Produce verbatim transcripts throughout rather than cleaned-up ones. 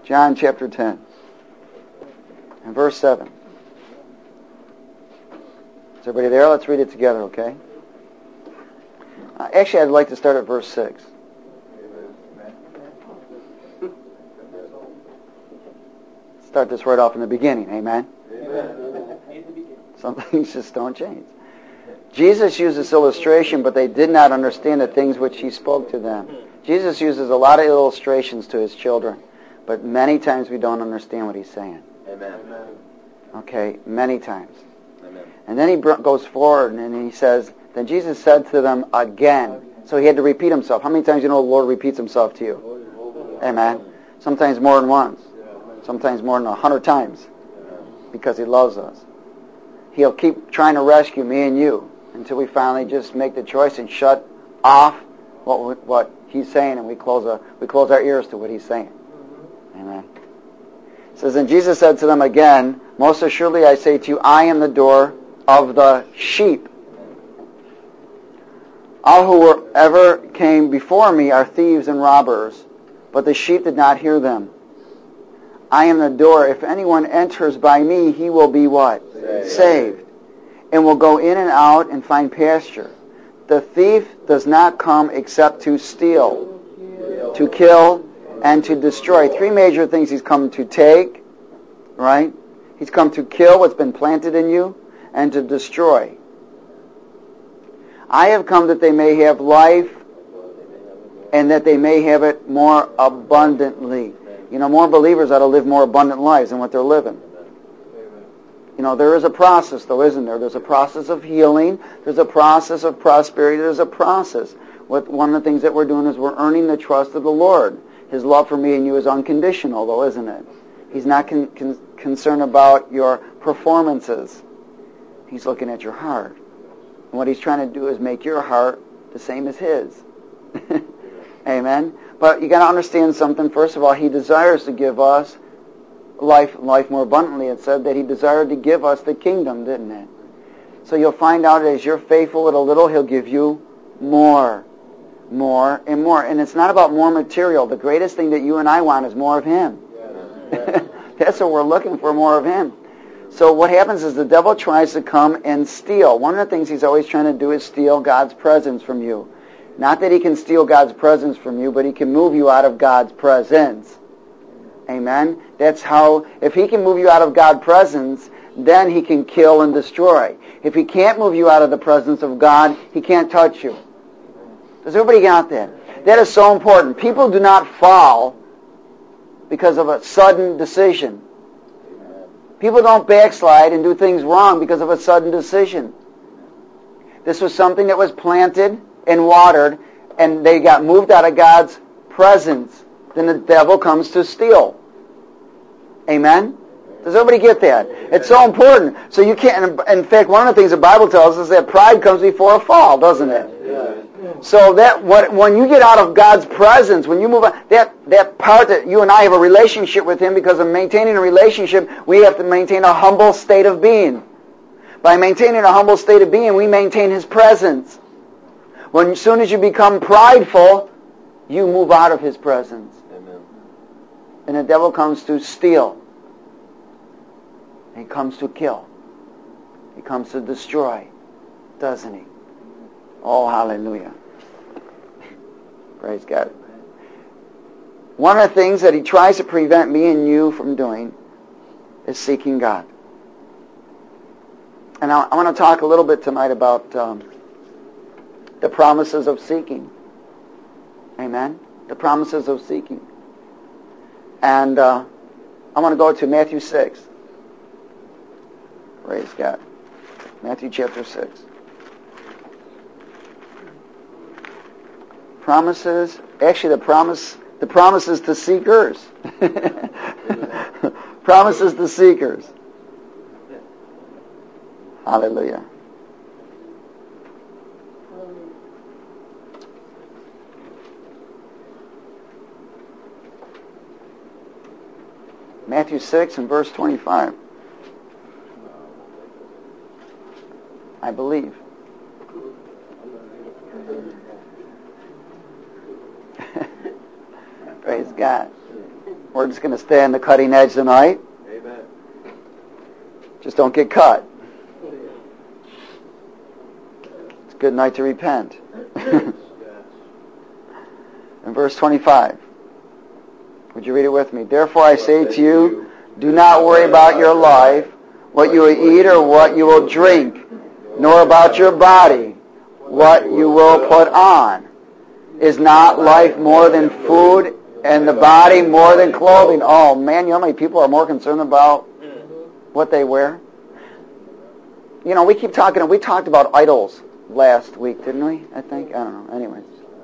John chapter ten and verse seven. Is everybody there? Let's read it together, okay? Uh, actually, I'd like to start at verse six. Start this right off in the beginning, amen? Amen. Some things just don't change. Jesus used this illustration, but they did not understand the things which he spoke to them. Jesus uses a lot of illustrations to his children, but many times we don't understand what he's saying. Amen. Okay, many times. Amen. And then he goes forward and he says, then Jesus said to them again. So he had to repeat himself. How many times you know the Lord repeats himself to you? Amen. Sometimes more than once. Sometimes more than a hundred times. Because he loves us. He'll keep trying to rescue me and you until we finally just make the choice and shut off what what he's saying, and we close our, we close our ears to what he's saying. Amen. It says, and Jesus said to them again, most assuredly I say to you, I am the door of the sheep. All who ever came before me are thieves and robbers, but the sheep did not hear them. I am the door. If anyone enters by me, he will be what? Saved. Saved. And will go in and out and find pasture. The thief does not come except to steal, to kill, and to destroy. Three major things he's come to take, right? He's come to kill what's been planted in you and to destroy. I have come that they may have life and that they may have it more abundantly. You know, more believers ought to live more abundant lives than what they're living. You know, there is a process, though, isn't there? There's a process of healing. There's a process of prosperity. There's a process. What, one of the things that we're doing is we're earning the trust of the Lord. His love for me and you is unconditional, though, isn't it? He's not con- con- concerned about your performances. He's looking at your heart. And what he's trying to do is make your heart the same as his. Amen? But you got to understand something. First of all, he desires to give us life, life more abundantly. It said that he desired to give us the kingdom, didn't it? So you'll find out as you're faithful with a little, he'll give you more, more, and more. And it's not about more material. The greatest thing that you and I want is more of him. That's what we're looking for, more of him. So what happens is the devil tries to come and steal. One of the things he's always trying to do is steal God's presence from you. Not that he can steal God's presence from you, but he can move you out of God's presence. Amen? That's how, if he can move you out of God's presence, then he can kill and destroy. If he can't move you out of the presence of God, he can't touch you. Does everybody get that? That is so important. People do not fall because of a sudden decision. People don't backslide and do things wrong because of a sudden decision. This was something that was planted and watered, and they got moved out of God's presence. Then the devil comes to steal. Amen? Does everybody get that? It's so important. So you can't, in fact, one of the things the Bible tells us is that pride comes before a fall, doesn't it? So that what, when you get out of God's presence, when you move on, that, that part that you and I have a relationship with him, because of maintaining a relationship, we have to maintain a humble state of being. By maintaining a humble state of being, we maintain his presence. When as soon as you become prideful, you move out of his presence. Amen. And the devil comes to steal. He comes to kill. He comes to destroy, doesn't he? Oh, hallelujah. Praise God. One of the things that he tries to prevent me and you from doing is seeking God. And I, I want to talk a little bit tonight about um, the promises of seeking. Amen? The promises of seeking. And uh, I want to go to Matthew six. Praise God. Matthew chapter six. Promises, actually the promise, the promises to seekers. Promises to seekers. Hallelujah. Matthew six and verse twenty-five. I believe. Praise God. We're just going to stay on the cutting edge tonight. Amen. Just don't get cut. It's a good night to repent. In verse twenty-five. Would you read it with me? Therefore I say to you, do not worry about your life, what you will eat or what you will drink, nor about your body, what you will put on. Is not life more than food, and the body more than clothing? Oh man, you know how many people are more concerned about what they wear? You know, we keep talking, we talked about idols last week, didn't we? I think? I don't know. Anyways.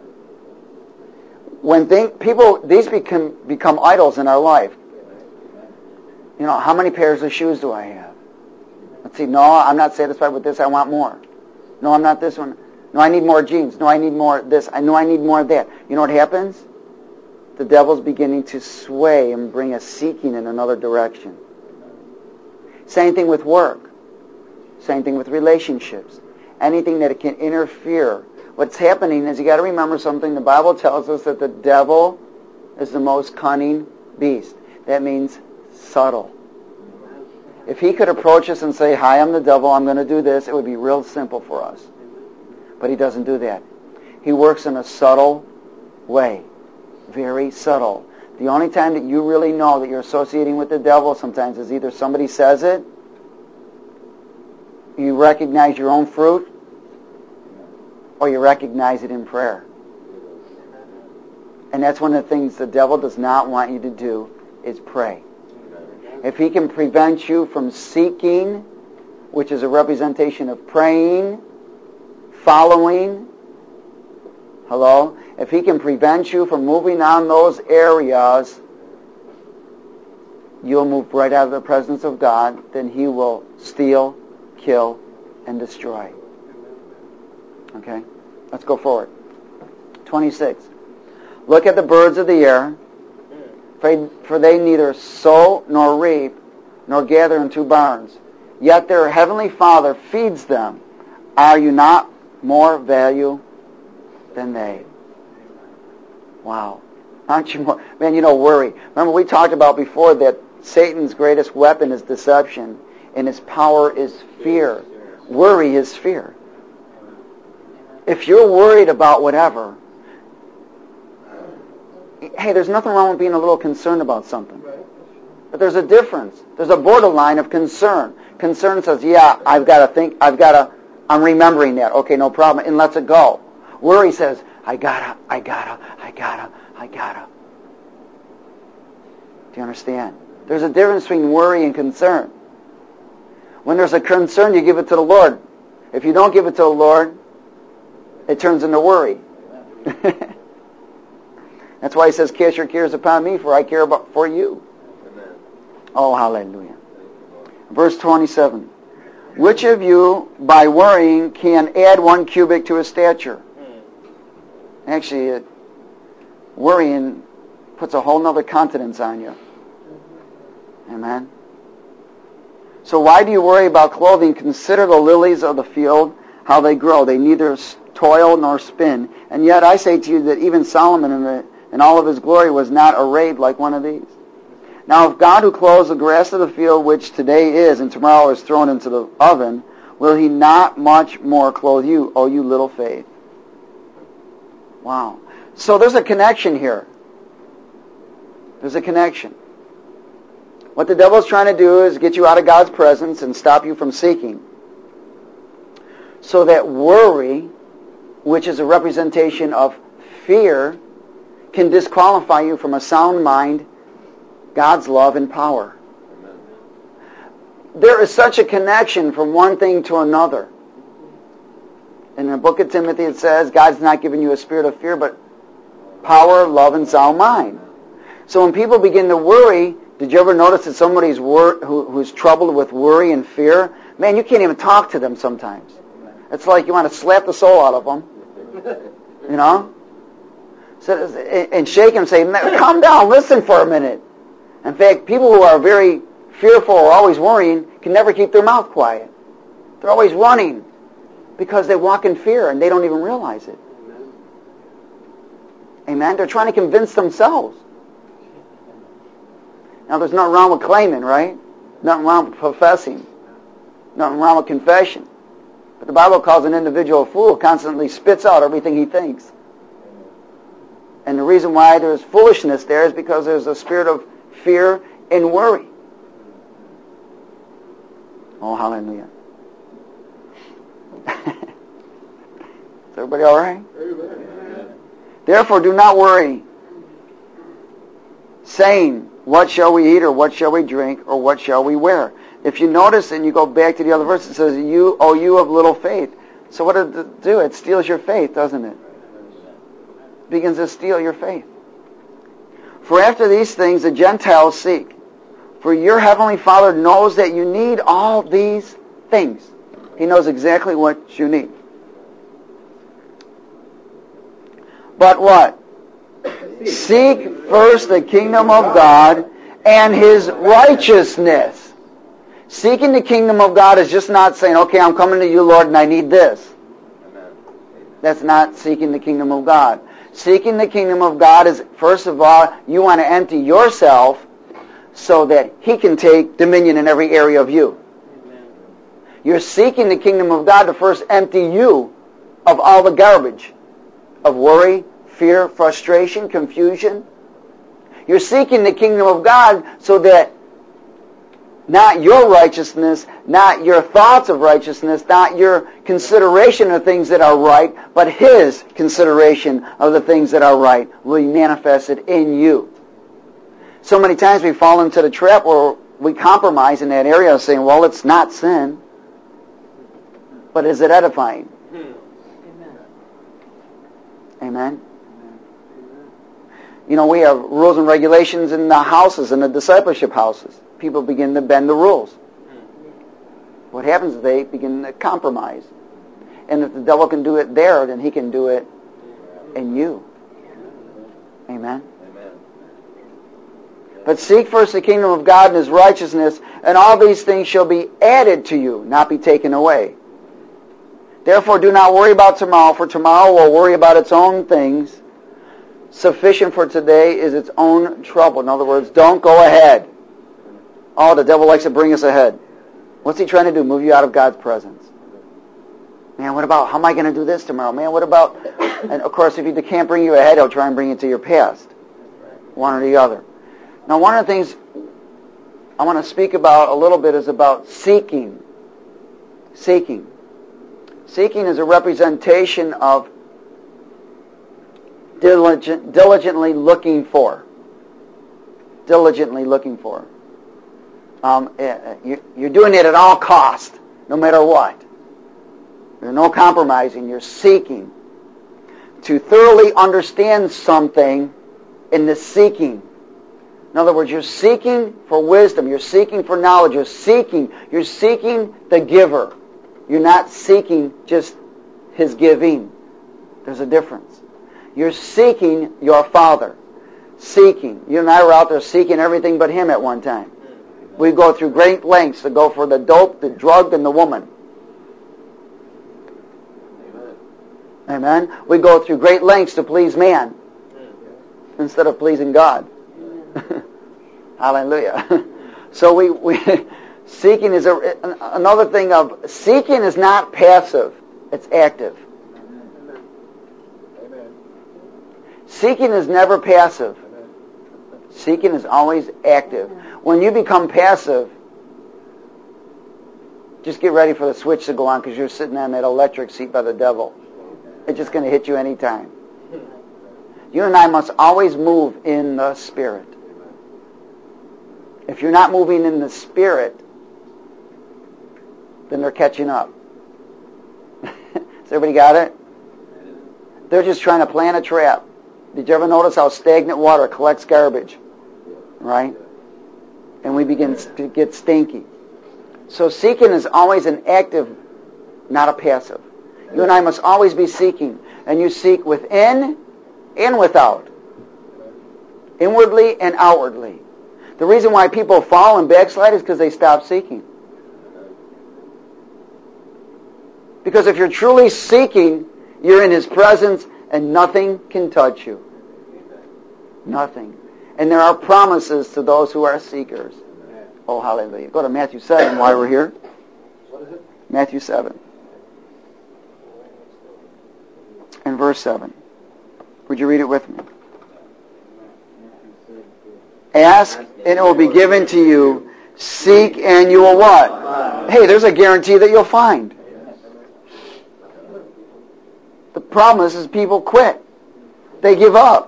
When think, people, these become, become idols in our life. You know, how many pairs of shoes do I have? Let's see, no, I'm not satisfied with this, I want more. No, I'm not this one. No, I need more jeans. No, I need more this. I know I need more of that. You know what happens? The devil's beginning to sway and bring us seeking in another direction. Same thing with work. Same thing with relationships. Anything that it can interfere. What's happening is you got to remember something. The Bible tells us that the devil is the most cunning beast. That means subtle. If he could approach us and say, hi, I'm the devil, I'm going to do this, it would be real simple for us. But he doesn't do that. He works in a subtle way. Very subtle. The only time that you really know that you're associating with the devil sometimes is either somebody says it, you recognize your own fruit, or you recognize it in prayer. And that's one of the things the devil does not want you to do, is pray. If he can prevent you from seeking, which is a representation of praying, following, hello? If he can prevent you from moving on those areas, you'll move right out of the presence of God, then he will steal, kill, and destroy. Okay? Let's go forward. twenty-six. Look at the birds of the air, for they neither sow nor reap nor gather into barns, yet their heavenly Father feeds them. Are you not more value than they? Wow. Aren't you more? Man, you know, worry. Remember we talked about before that Satan's greatest weapon is deception, and his power is fear. Worry is fear. If you're worried about whatever, hey, there's nothing wrong with being a little concerned about something. But there's a difference. There's a borderline of concern. Concern says, yeah, I've got to think, I've got to, I'm remembering that. Okay, no problem, and lets it go. Worry says, I gotta, I gotta, I gotta, I gotta. Do you understand? There's a difference between worry and concern. When there's a concern, you give it to the Lord. If you don't give it to the Lord, it turns into worry. That's why he says, cast your cares upon me, for I care about for you. Amen. Oh, hallelujah. Verse twenty-seven. Which of you, by worrying, can add one cubit to his stature? Actually, it, worrying puts a whole other countenance on you. Amen. So why do you worry about clothing? Consider the lilies of the field, how they grow. They neither toil nor spin. And yet I say to you that even Solomon in, the, in all of his glory was not arrayed like one of these. Now if God who clothes the grass of the field, which today is and tomorrow is thrown into the oven, will he not much more clothe you, O you little faith? Wow. So there's a connection here. There's a connection. What the devil's trying to do is get you out of God's presence and stop you from seeking. So that worry, which is a representation of fear, can disqualify you from a sound mind, God's love and power. Amen. There is such a connection from one thing to another. In the book of Timothy it says, God's not giving you a spirit of fear, but power, love, and sound mind. So when people begin to worry, did you ever notice that somebody's wor- who, who's troubled with worry and fear? Man, you can't even talk to them sometimes. It's like you want to slap the soul out of them. You know? So, and shake them and say, calm down, listen for a minute. In fact, people who are very fearful or always worrying can never keep their mouth quiet. They're always running because they walk in fear and they don't even realize it. Amen? They're trying to convince themselves. Now, there's nothing wrong with claiming, right? Nothing wrong with professing. Nothing wrong with confession. But the Bible calls an individual a fool who constantly spits out everything he thinks. And the reason why there's foolishness there is because there's a spirit of fear and worry. Oh, hallelujah. Is everybody all right? Amen. Therefore, do not worry, saying, what shall we eat, or what shall we drink, or what shall we wear? If you notice, and you go back to the other verse, it says, you, oh, you of little faith. So what does it do? It steals your faith, doesn't it? It begins to steal your faith. For after these things the Gentiles seek. For your heavenly Father knows that you need all these things. He knows exactly what you need. But what? Seek first the kingdom of God and His righteousness. Seeking the kingdom of God is just not saying, okay, I'm coming to you, Lord, and I need this. That's not seeking the kingdom of God. Seeking the kingdom of God is, first of all, you want to empty yourself so that He can take dominion in every area of you. You're seeking the kingdom of God to first empty you of all the garbage of worry, fear, frustration, confusion. You're seeking the kingdom of God so that not your righteousness, not your thoughts of righteousness, not your consideration of things that are right, but His consideration of the things that are right will be manifested in you. So many times we fall into the trap where we compromise in that area of saying, well, it's not sin, but is it edifying? Amen. Amen. You know, we have rules and regulations in the houses, in the discipleship houses. People begin to bend the rules. What happens is they begin to compromise. And if the devil can do it there, then he can do it in you. Amen? Amen. But seek first the kingdom of God and His righteousness, and all these things shall be added to you, not be taken away. Therefore do not worry about tomorrow, for tomorrow will worry about its own things. Sufficient for today is its own trouble. In other words, don't go ahead. Oh, the devil likes to bring us ahead. What's he trying to do? Move you out of God's presence. Man, what about, how am I going to do this tomorrow? Man, what about, and of course, if he can't bring you ahead, he'll try and bring you to your past. One or the other. Now, one of the things I want to speak about a little bit is about seeking. Seeking. Seeking is a representation of diligent, diligently looking for. Diligently looking for. Um, you're doing it at all cost, no matter what. There's no compromising. You're seeking to thoroughly understand something in the seeking. In other words, you're seeking for wisdom. You're seeking for knowledge. You're seeking. You're seeking the giver. You're not seeking just His giving. There's a difference. You're seeking your Father. Seeking. You and I were out there seeking everything but Him at one time. We go through great lengths to go for the dope, the drug, and the woman. Amen. Amen. We go through great lengths to please man instead of pleasing God. Hallelujah. So we, we seeking is a, another thing of seeking is not passive, it's active. Amen. Seeking is never passive. Seeking is always active. When you become passive, just get ready for the switch to go on because you're sitting on that electric seat by the devil. It's just going to hit you anytime. You and I must always move in the Spirit. If you're not moving in the Spirit, then they're catching up. Has everybody got it? They're just trying to plant a trap. Did you ever notice how stagnant water collects garbage? Right? And we begin to get stinky. So seeking is always an active, not a passive. You and I must always be seeking. And you seek within and without. Inwardly and outwardly. The reason why people fall and backslide is because they stop seeking. Because if you're truly seeking, you're in His presence and nothing can touch you. Nothing. And there are promises to those who are seekers. Oh, hallelujah. Go to Matthew seven while we're here. What is it? Matthew seven. And verse seven. Would you read it with me? Ask, and it will be given to you. Seek, and you will what? Hey, there's a guarantee that you'll find. The problem is, is people quit. They give up.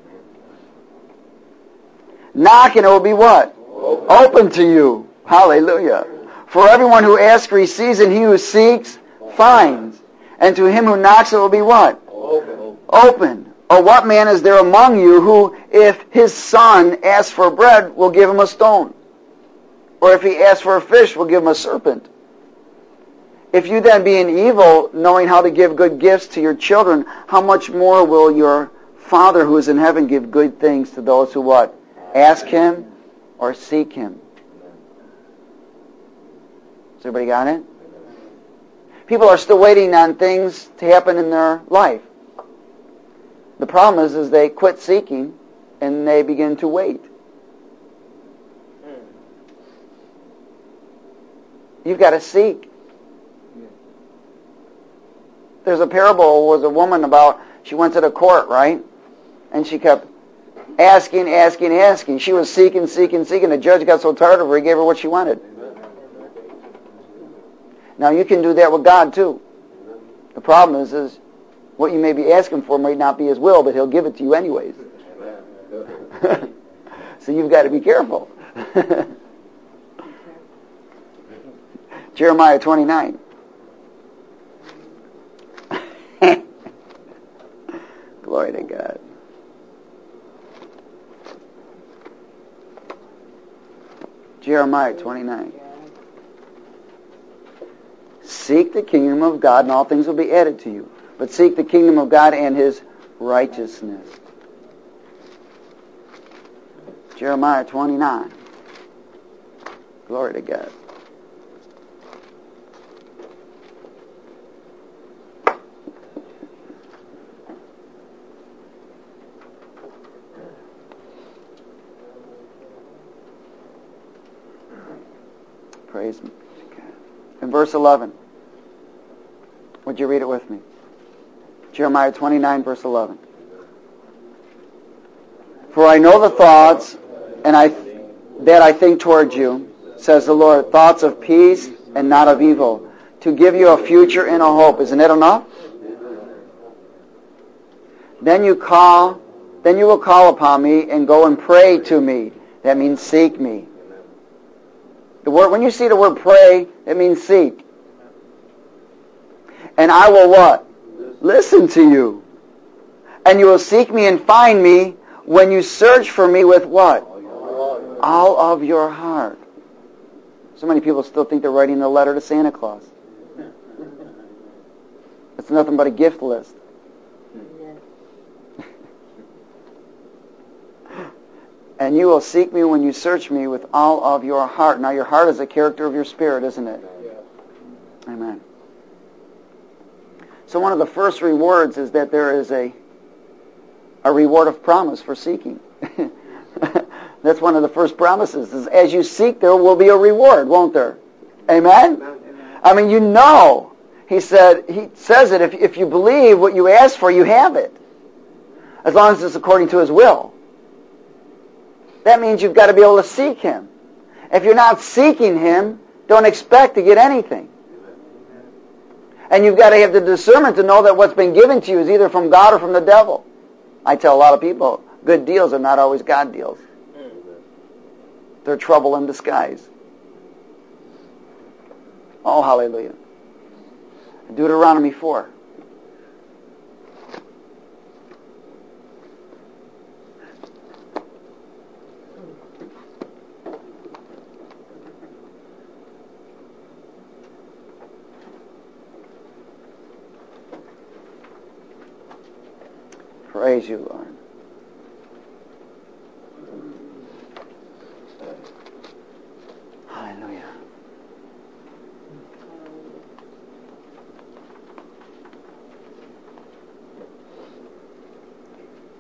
Knock, and it will be what? Open, Open to you. Hallelujah. For everyone who asks receives, and he who seeks finds. And to him who knocks, it will be what? Open. Open. Or what man is there among you who, if his son asks for bread, will give him a stone? Or if he asks for a fish, will give him a serpent? If you then, being evil, knowing how to give good gifts to your children, how much more will your Father who is in heaven give good things to those who what? Ask him or seek him. Has everybody got it? People are still waiting on things to happen in their life. The problem is, is they quit seeking and they begin to wait. You've got to seek. There's a parable, was a woman about, she went to the court, right? And she kept asking, asking, asking. She was seeking, seeking, seeking. The judge got so tired of her, he gave her what she wanted. Now you can do that with God too. The problem is, is what you may be asking for might not be His will, but He'll give it to you anyways. So you've got to be careful. Jeremiah twenty-nine. Glory to God. Jeremiah twenty-nine. Seek the kingdom of God, and all things will be added to you. But seek the kingdom of God and His righteousness. Jeremiah twenty-nine. Glory to God. Praise God. In verse eleven. Would you read it with me? Jeremiah twenty-nine, verse eleven. For I know the thoughts and I that I think toward you, says the Lord, thoughts of peace and not of evil, to give you a future and a hope. Isn't it enough? Then you call, then you will call upon me and go and pray to me. That means seek me. The word, when you see the word pray, it means seek. And I will what? Listen to you. And you will seek me and find me when you search for me with what? All of your heart. So many people still think they're writing a letter to Santa Claus. It's nothing but a gift list. And you will seek me when you search me with all of your heart. Now your heart is a character of your spirit, isn't it? Amen. So one of the first rewards is that there is a a reward of promise for seeking. That's one of the first promises. Is as you seek, there will be a reward, won't there? Amen? Amen. I mean, you know. He said. He says it. If if you believe what you ask for, you have it. As long as it's according to His will. That means you've got to be able to seek Him. If you're not seeking Him, don't expect to get anything. And you've got to have the discernment to know that what's been given to you is either from God or from the devil. I tell a lot of people, good deals are not always God deals. They're trouble in disguise. Oh, hallelujah. Deuteronomy four. Praise you, Lord. Hallelujah.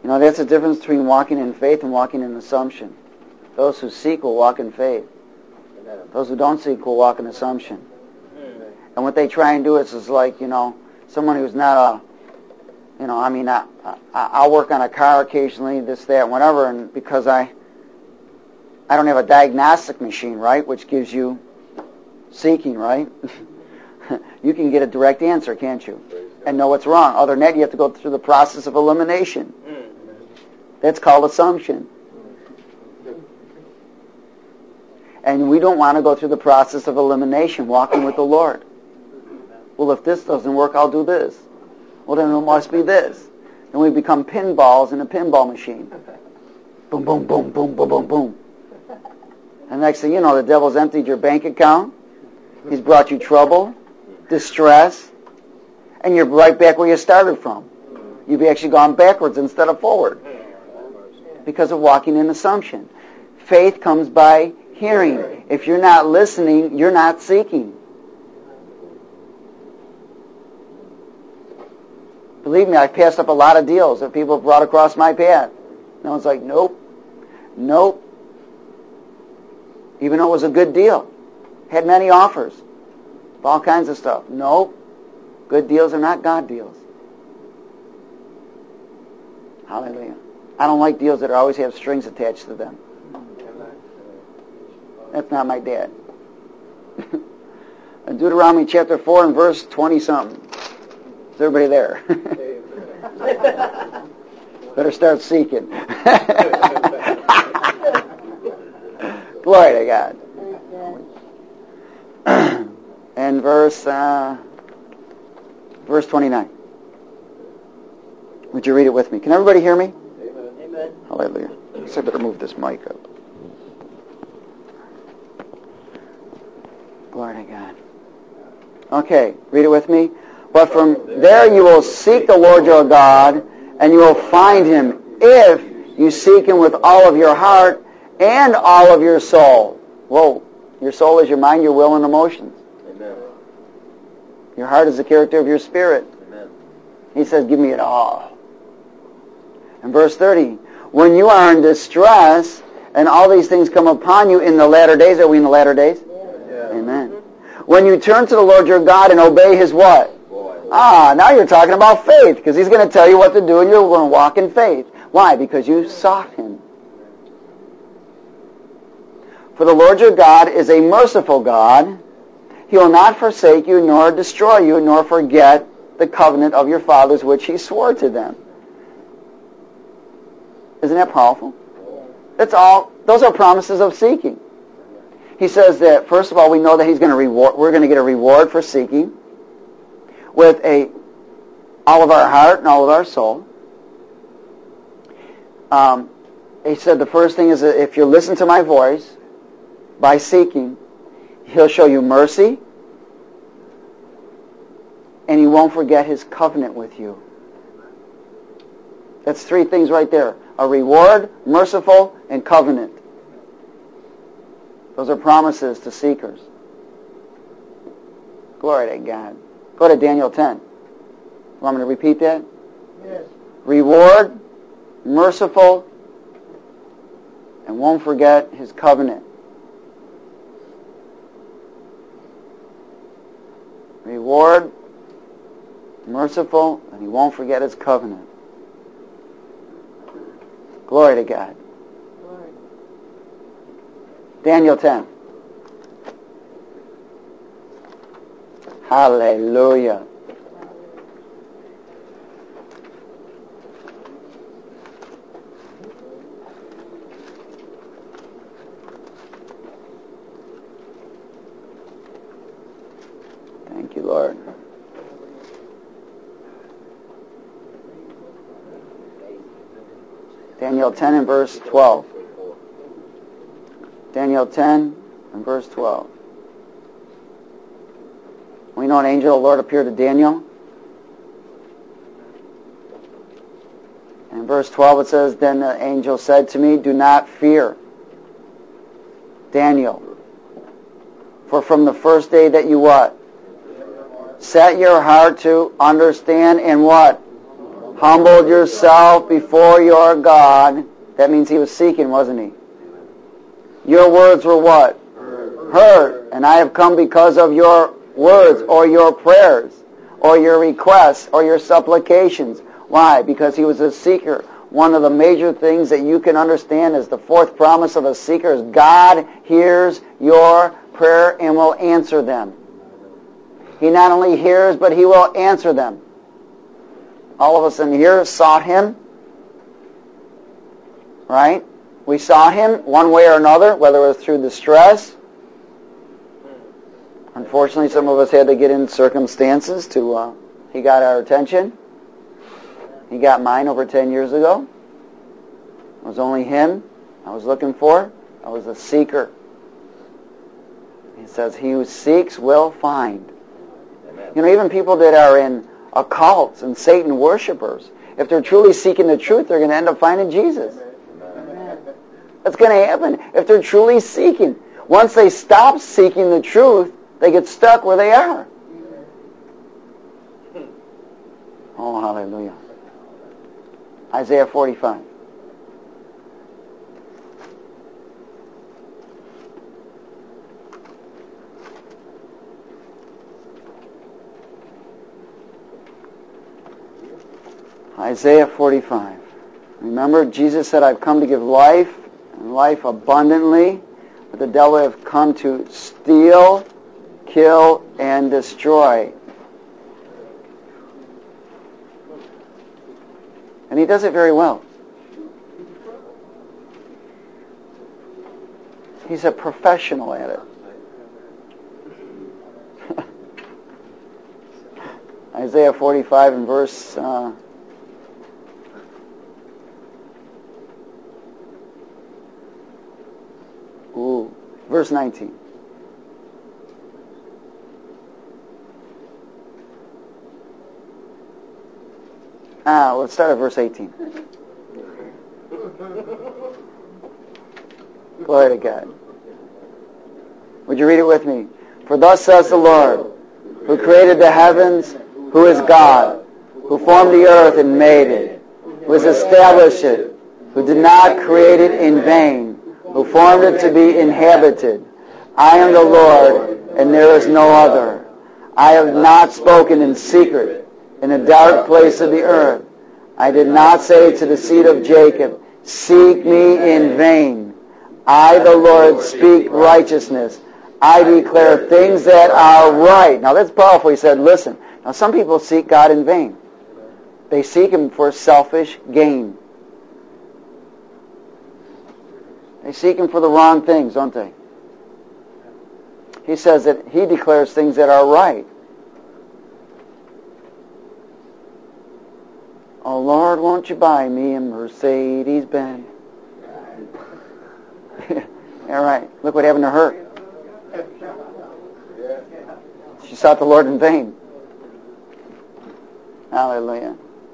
You know, that's the difference between walking in faith and walking in assumption. Those who seek will walk in faith. Those who don't seek will walk in assumption. And what they try and do is, is like, you know, someone who's not a, you know, I mean, I, I, I'll work on a car occasionally, this, that, whatever, and because I, I don't have a diagnostic machine, right, which gives you seeking, right? You can get a direct answer, can't you? And know what's wrong. Other than that, you have to go through the process of elimination. That's called assumption. And we don't want to go through the process of elimination, walking with the Lord. Well, if this doesn't work, I'll do this. Well, then it must be this. And we become pinballs in a pinball machine. Boom, boom, boom, boom, boom, boom, boom. And next thing you know, the devil's emptied your bank account. He's brought you trouble, distress, and you're right back where you started from. You've actually gone backwards instead of forward because of walking in assumption. Faith comes by hearing. If you're not listening, you're not seeking. Believe me, I've passed up a lot of deals that people have brought across my path. No one's like, nope, nope. Even though it was a good deal. Had many offers. All kinds of stuff. Nope. Good deals are not God deals. Hallelujah. I don't like deals that always have strings attached to them. That's not my dad. In Deuteronomy chapter four and verse twenty-something. Is everybody there? Better start seeking. Glory to God. And verse uh, verse twenty-nine. Would you read it with me? Can everybody hear me? Amen. Hallelujah. So I better move this mic up. Glory to God. Okay, read it with me. But from there you will seek the Lord your God, and you will find him if you seek him with all of your heart and all of your soul. Whoa. Your soul is your mind, your will, and emotions. Amen. Your heart is the character of your spirit. Amen. He says, give me it all. In verse thirty, when you are in distress, and all these things come upon you in the latter days, are we in the latter days? Yeah. Amen. When you turn to the Lord your God and obey his what? Boy. Ah, now you're talking about faith, because he's going to tell you what to do, and you're going to walk in faith. Why? Because you sought him. For the Lord your God is a merciful God. He will not forsake you, nor destroy you, nor forget the covenant of your fathers, which he swore to them. Isn't that powerful? That's all. Those are promises of seeking. He says that, first of all, we know that he's going to reward, we're going to get a reward for seeking with a all of our heart and all of our soul. Um, he said the first thing is that if you listen to my voice by seeking, he'll show you mercy, and he won't forget his covenant with you. That's three things right there. A reward, merciful, and covenant. Those are promises to seekers. Glory to God. Go to Daniel ten. Want me to repeat that? Yes. Reward, merciful, and won't forget his covenant. Reward, merciful, and he won't forget his covenant. Glory to God. Glory. Daniel ten. Hallelujah. Thank you, Lord. Daniel ten and verse twelve. Daniel ten and verse twelve. We know an angel of the Lord appeared to Daniel. And in verse twelve it says, then the angel said to me, do not fear, Daniel, for from the first day that you what? Set your heart to understand and what? humbled yourself before your God. That means he was seeking, wasn't he? Your words were what? Heard. Heard. And I have come because of your words or your prayers or your requests or your supplications. Why? Because he was a seeker. One of the major things that you can understand is the fourth promise of a seeker is God hears your prayer and will answer them. He not only hears, but he will answer them. All of us in here sought him, right? We saw him one way or another, whether it was through distress. Unfortunately, some of us had to get in circumstances to, uh, he got our attention. He got mine over ten years ago. It was only him I was looking for. I was a seeker. He says, he who seeks will find. Amen. You know, even people that are in occults and Satan worshipers, if they're truly seeking the truth, they're going to end up finding Jesus. Amen. That's going to happen if they're truly seeking. Once they stop seeking the truth, they get stuck where they are. Oh, hallelujah. Isaiah forty-five. Isaiah forty-five. Remember, Jesus said, I've come to give life, and life abundantly, but the devil have come to steal, kill, and destroy. And he does it very well. He's a professional at it. Isaiah forty-five and verse uh, ooh, verse nineteen. Ah, let's start at verse eighteen. Glory to God. Would you read it with me? For thus says the Lord, who created the heavens, who is God, who formed the earth and made it, who has established it, who did not create it in vain, who formed it to be inhabited. I am the Lord, and there is no other. I have not spoken in secret, in a dark place of the earth. I did not say to the seed of Jacob, seek me in vain. I, the Lord, speak righteousness. I declare things that are right. Now that's powerful. He said, listen. Now some people seek God in vain. They seek him for selfish gain. They seek him for the wrong things, don't they? He says that he declares things that are right. Oh, Lord, won't you buy me a Mercedes-Benz? All right. Look what happened to her. She sought the Lord in vain. Hallelujah.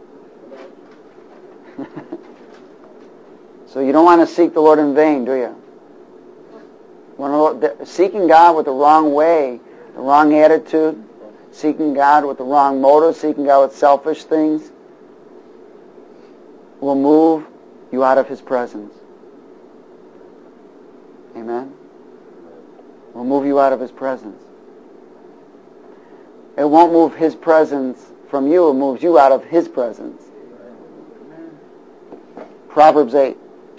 So you don't want to seek the Lord in vain, do you? When seeking God with the wrong way, the wrong attitude, seeking God with the wrong motive, seeking God with selfish things, will move you out of his presence. Amen? Will move you out of his presence. It won't move his presence from you, it moves you out of his presence. Proverbs eight.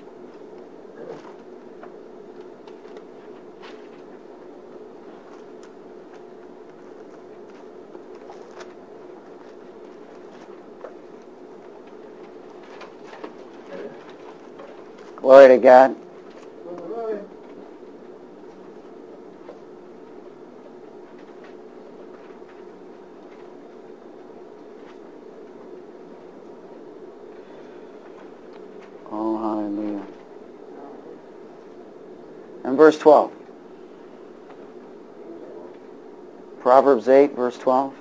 Glory to God. Oh, hallelujah. And verse twelve. Proverbs eight, verse twelve.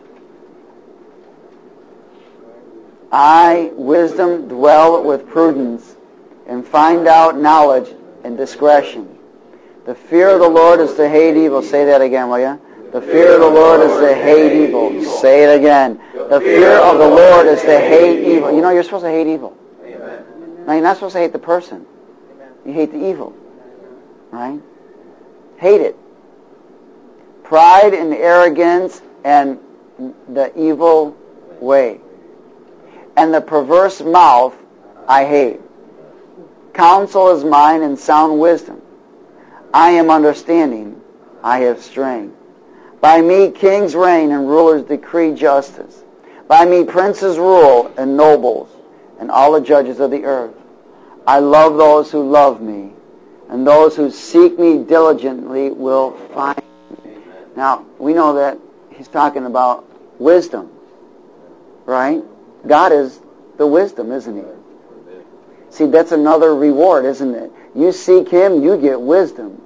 I, wisdom, dwell with prudence, and find out knowledge and discretion. The fear of the Lord is to hate evil. Say that again, will you? The fear of the Lord is to hate evil. Say it again. The fear of the Lord is to hate evil. You know, you're supposed to hate evil. Now, you're not supposed to hate the person. You hate the evil. Right? Hate it. Pride and arrogance and the evil way. And the perverse mouth I hate. Counsel is mine and sound wisdom. I am understanding. I have strength. By me kings reign and rulers decree justice. By me princes rule and nobles and all the judges of the earth. I love those who love me, and those who seek me diligently will find me. Now, we know that he's talking about wisdom, right? God is the wisdom, isn't he? See, that's another reward, isn't it? You seek him, you get wisdom.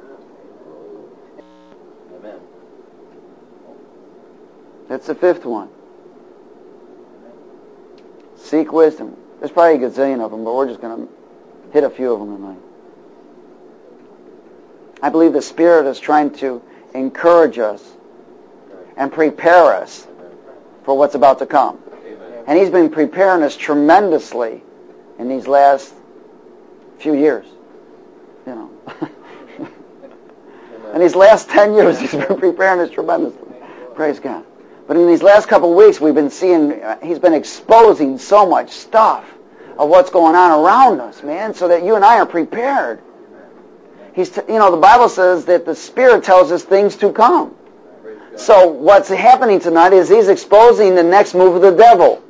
Amen. That's the fifth one. Seek wisdom. There's probably a gazillion of them, but we're just going to hit a few of them tonight. I believe the Spirit is trying to encourage us and prepare us for what's about to come. And he's been preparing us tremendously in these last few years. You know. In these last ten years, he's been preparing us tremendously. Praise God. But in these last couple of weeks, we've been seeing, uh, he's been exposing so much stuff of what's going on around us, man, so that you and I are prepared. He's, t- you know, the Bible says that the Spirit tells us things to come. So what's happening tonight is he's exposing the next move of the devil.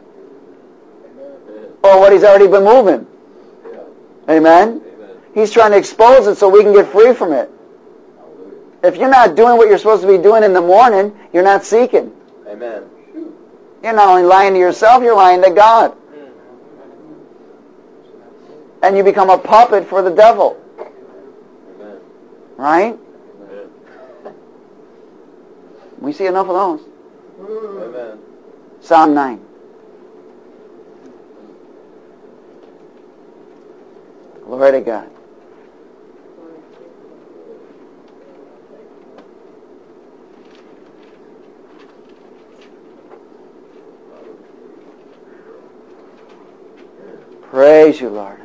Or what he's already been moving. Amen? He's trying to expose it so we can get free from it. If you're not doing what you're supposed to be doing in the morning, you're not seeking. Amen. You're not only lying to yourself, you're lying to God. And you become a puppet for the devil. Amen. Right? Amen. We see enough of those. Amen. Psalm nine. Glory to God. Praise you, Lord.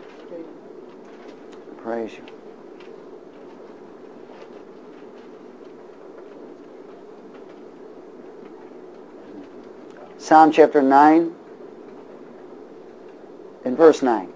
Praise you. Psalm chapter nine and verse nine.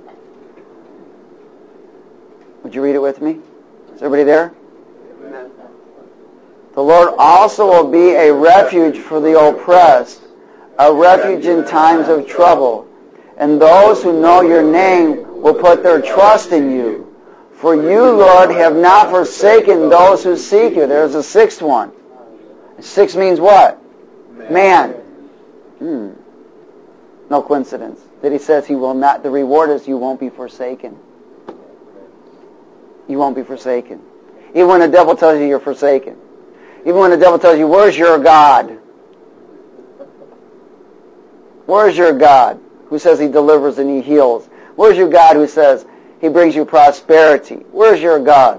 Would you read it with me? Is everybody there? Amen. The Lord also will be a refuge for the oppressed, a refuge in times of trouble. And those who know your name will put their trust in you. For you, Lord, have not forsaken those who seek you. There's a sixth one. Six means what? Man. Hmm. No coincidence. That he says he will not, the reward is you won't be forsaken. You won't be forsaken. Even when the devil tells you you're forsaken. Even when the devil tells you, where's your God? Where's your God who says he delivers and he heals? Where's your God who says he brings you prosperity? Where's your God?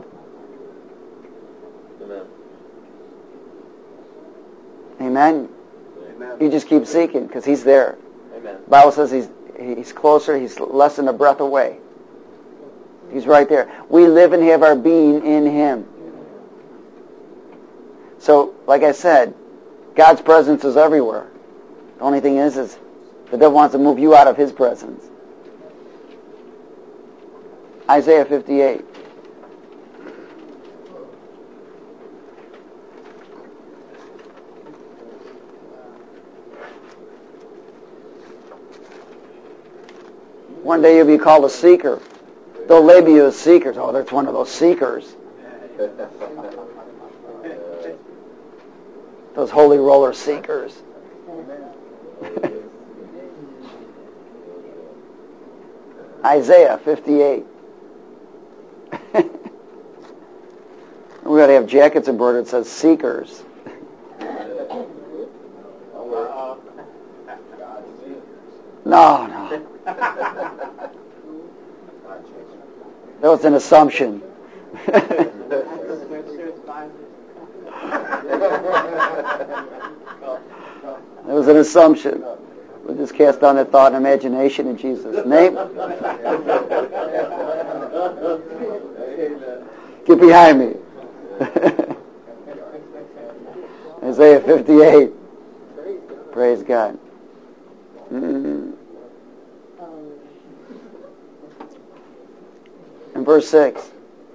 Amen. Amen? Amen. You just keep seeking because he's there. Amen. The Bible says he's he's closer, he's less than a breath away. He's right there. We live and have our being in him. So, like I said, God's presence is everywhere. The only thing is, is the devil wants to move you out of his presence. Isaiah fifty-eight. One day you'll be called a seeker. They'll label you as seekers. Oh, that's one of those seekers. Those holy roller seekers. Isaiah fifty-eight. We ought to have jackets embroidered that says seekers. No, no. That was an assumption. was an assumption. We'll just cast down that thought and imagination in Jesus' name. Get behind me. Isaiah fifty-eight. Praise God. Mm-hmm. In verse six.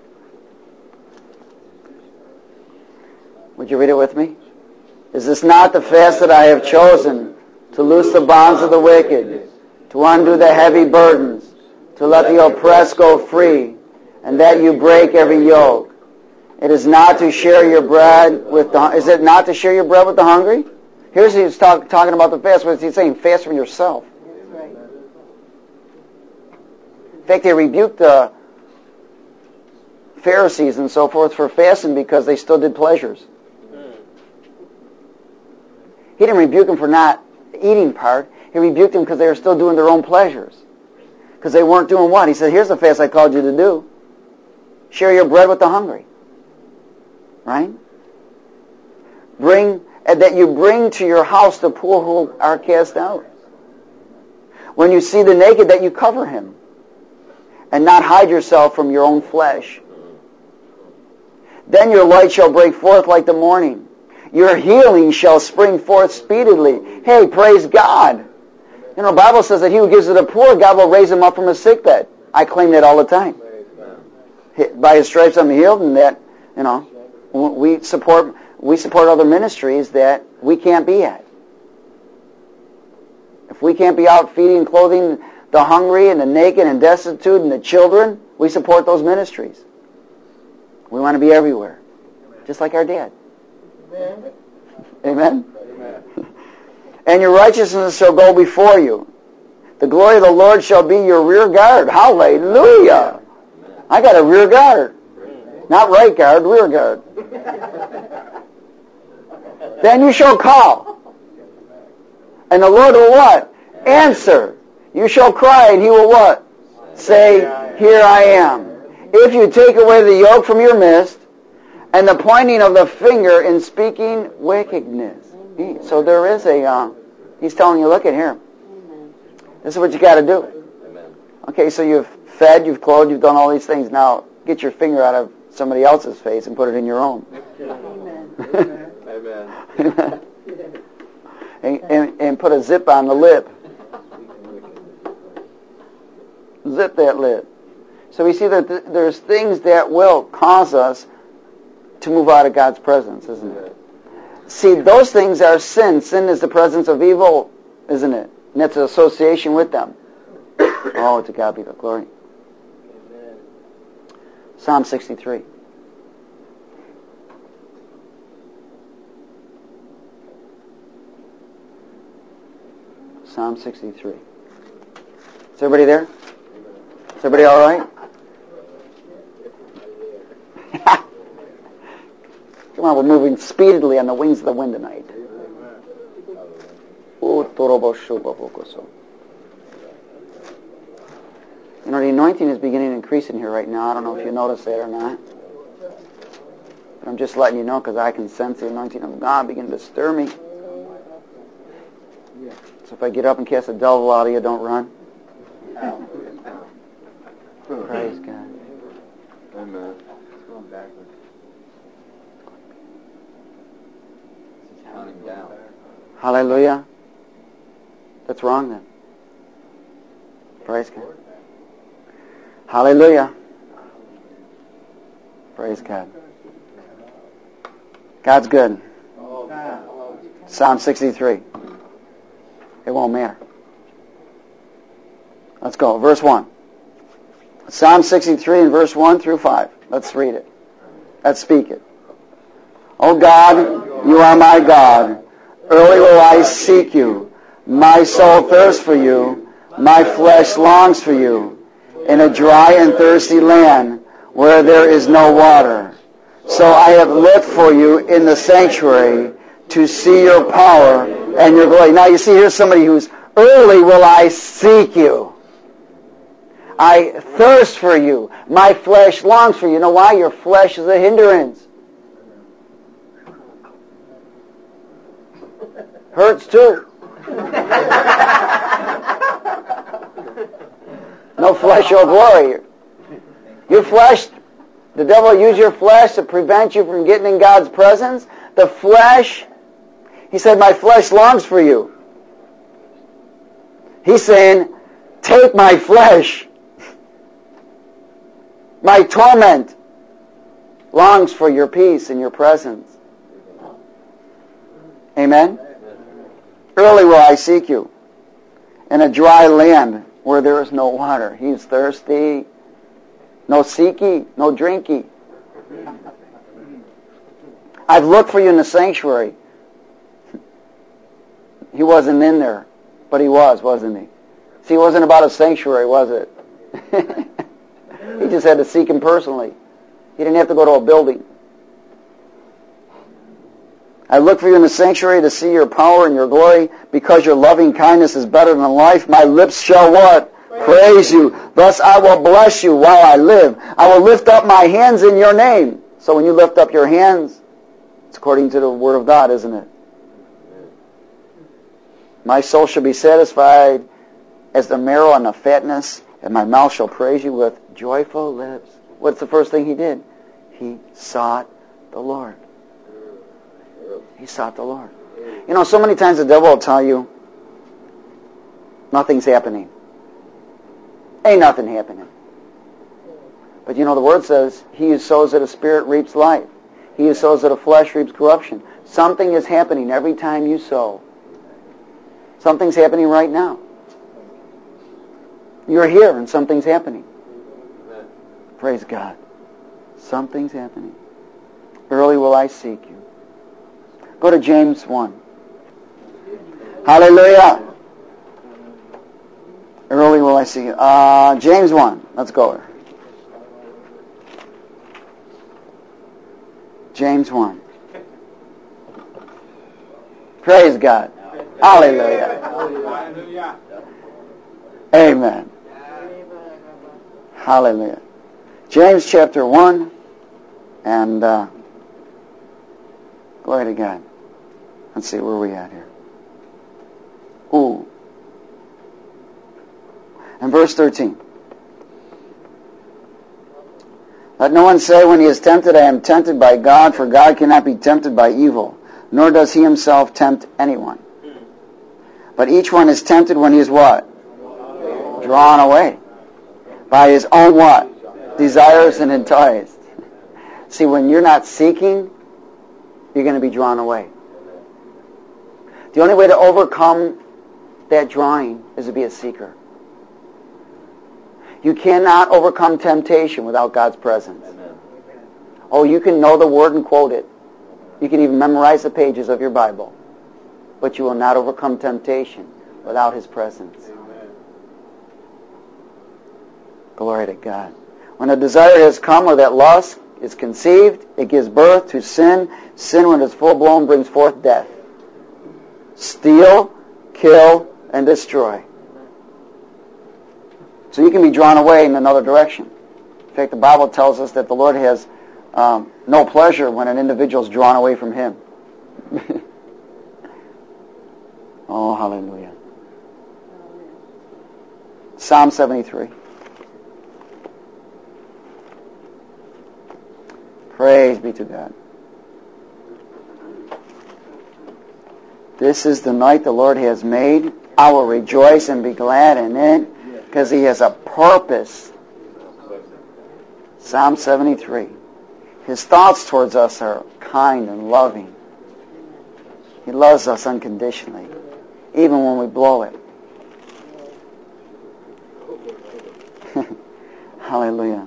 Would you read it with me? Is this not the fast that I have chosen, to loose the bonds of the wicked, to undo the heavy burdens, to let the oppressed go free, and that you break every yoke? It is not to share your bread with the, is it not to share your bread with the hungry? Here's he's talk, talking about the fast. What is he saying? Fast from yourself. In fact, they rebuked the Pharisees and so forth for fasting because they still did pleasures. He didn't rebuke them for not eating part. He rebuked them because they were still doing their own pleasures. Because they weren't doing what? He said, here's the fast I called you to do. Share your bread with the hungry. Right? Bring, and that you bring to your house the poor who are cast out. When you see the naked, that you cover him. And not hide yourself from your own flesh. Then your light shall break forth like the morning. Your healing shall spring forth speedily. Hey, praise God. You know, the Bible says that he who gives to the poor, God will raise him up from his sickbed. I claim that all the time. By his stripes I'm healed, and that, you know, we support we support other ministries that we can't be at. If we can't be out feeding and clothing the hungry and the naked and destitute and the children, we support those ministries. We want to be everywhere. Just like our dad. Amen? Amen? Amen. And your righteousness shall go before you. The glory of the Lord shall be your rear guard. Hallelujah. I got a rear guard. Not right guard, rear guard. Then you shall call. And the Lord will what? Answer. You shall cry and he will what? Say, here I am. If you take away the yoke from your midst, and the pointing of the finger in speaking wickedness. So there is a, uh, he's telling you, look at here. This is what you got to do. Okay, so you've fed, you've clothed, you've done all these things. Now get your finger out of somebody else's face and put it in your own. Amen. Amen. and, and, and put a zip on the lip. Zip that lip. So we see that th- there's things that will cause us to move out of God's presence, isn't it? See, those things are sin. Sin is the presence of evil, isn't it? And that's an association with them. Oh, to God be the glory. Amen. Psalm sixty-three. Psalm sixty-three. Is everybody there? Is everybody all right? Come on, we're moving speedily on the wings of the wind tonight. You know, the anointing is beginning to increase in here right now. I don't know if you notice that or not. But I'm just letting you know because I can sense the anointing of God begin to stir me. So if I get up and cast a devil out of you, don't run. Praise God. Amen. Down. Hallelujah. That's wrong then. Praise God. Hallelujah. Praise God. God's good. Psalm sixty-three. It won't matter. Let's go. Verse one. Psalm sixty-three and verse one through five. Let's read it. Let's speak it. O God, you are my God. Early will I seek you. My soul thirsts for you. My flesh longs for you. In a dry and thirsty land where there is no water. So I have looked for you in the sanctuary to see your power and your glory. Now you see, here's somebody who's, early will I seek you. I thirst for you. My flesh longs for you. You know why? Your flesh is a hindrance. Hurts too. No flesh, no glory. Your flesh, the devil used your flesh to prevent you from getting in God's presence. The flesh, he said, my flesh longs for you. He's saying, take my flesh. My torment longs for your peace and your presence. Amen? Early will I seek you in a dry land where there is no water. He's thirsty. No seeky, no drinky. I've looked for you in the sanctuary. He wasn't in there, but he was, wasn't he? See, it wasn't about a sanctuary, was it? He just had to seek him personally. He didn't have to go to a building. I look for you in the sanctuary to see your power and your glory, because your loving kindness is better than life. My lips shall what? Praise, Praise you. Thus I will bless you while I live. I will lift up my hands in your name. So when you lift up your hands, it's according to the Word of God, isn't it? My soul shall be satisfied as the marrow and the fatness, and my mouth shall praise you with joyful lips. What's the first thing he did? He sought the Lord. He sought the Lord. You know, so many times the devil will tell you, nothing's happening. Ain't nothing happening. But you know, the Word says, he who sows that a spirit reaps life. He who sows that a flesh reaps corruption. Something is happening every time you sow. Something's happening right now. You're here and something's happening. Amen. Praise God. Something's happening. Early will I seek you. Go to James one. Hallelujah. Early will I seek you. Uh, James one. Let's go there. James one. Praise God. Hallelujah. Hallelujah. Amen. Hallelujah. James chapter one, and uh, glory to God. Let's see, where are we at here? Ooh. And verse thirteen. Let no one say when he is tempted, I am tempted by God, for God cannot be tempted by evil, nor does he himself tempt anyone. But each one is tempted when he is what? Drawn away. By his own what? Desires and enticed. See, when you're not seeking, you're going to be drawn away. The only way to overcome that drawing is to be a seeker. You cannot overcome temptation without God's presence. Oh, you can know the Word and quote it. You can even memorize the pages of your Bible. But you will not overcome temptation without His presence. Glory to God. When a desire has come, or that lust is conceived, it gives birth to sin. Sin, when it's full blown, brings forth death. Steal, kill, and destroy. So you can be drawn away in another direction. In fact, the Bible tells us that the Lord has um, no pleasure when an individual is drawn away from Him. Oh, hallelujah. Psalm seventy-three. Praise be to God. This is the night the Lord has made. I will rejoice and be glad in it, because He has a purpose. Psalm seventy-three. His thoughts towards us are kind and loving. He loves us unconditionally, even when we blow it. Hallelujah.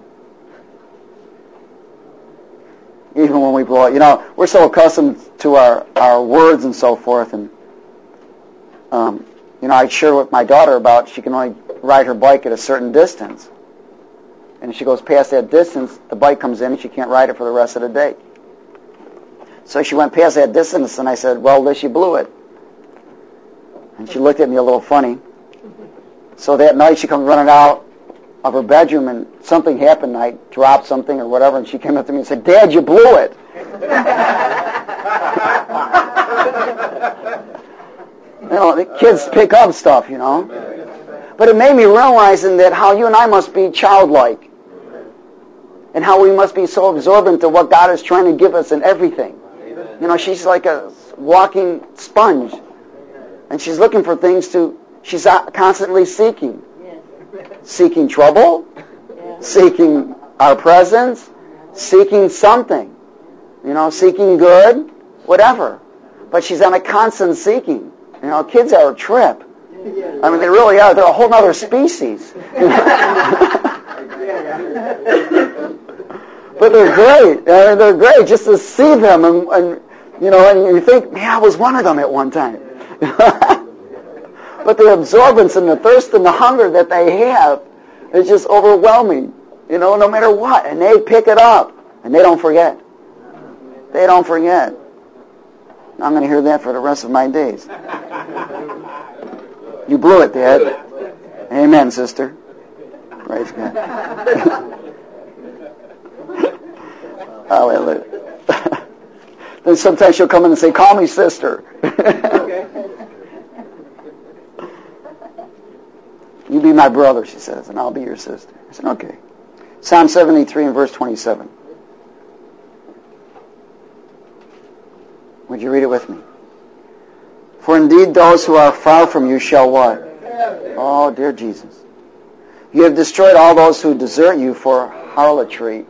Even when we blow it. You know, we're so accustomed to our, our words and so forth. And, um, you know, I share with my daughter about she can only ride her bike at a certain distance. And if she goes past that distance, the bike comes in and she can't ride it for the rest of the day. So she went past that distance, and I said, well, Liz, you blew it. And she looked at me a little funny. So that night she comes running out of her bedroom, and something happened. I dropped something or whatever, and she came up to me and said, Dad, you blew it. You know, kids pick up stuff, you know. But it made me realizing that how you and I must be childlike. And how we must be so absorbent to what God is trying to give us in everything. You know, she's like a walking sponge. And she's looking for things to, she's constantly seeking. Seeking trouble, seeking our presence, seeking something. You know, seeking good, whatever. But she's on a constant seeking. You know, kids are a trip. I mean, they really are. They're a whole other species. But they're great. I mean, they're great just to see them, and, and you know, and you think, man, I was one of them at one time. But the absorbance and the thirst and the hunger that they have is just overwhelming. You know, no matter what, and they pick it up, and they don't forget. They don't forget. I'm going to hear that for the rest of my days. You blew it, Dad. Amen, sister. Praise God. Hallelujah. Then sometimes she'll come in and say, call me sister. You be my brother, she says, and I'll be your sister. I said, okay. Psalm seventy-three and verse twenty-seven. Would you read it with me? For indeed those who are far from you shall what? Oh, dear Jesus. You have destroyed all those who desert you for harlotry.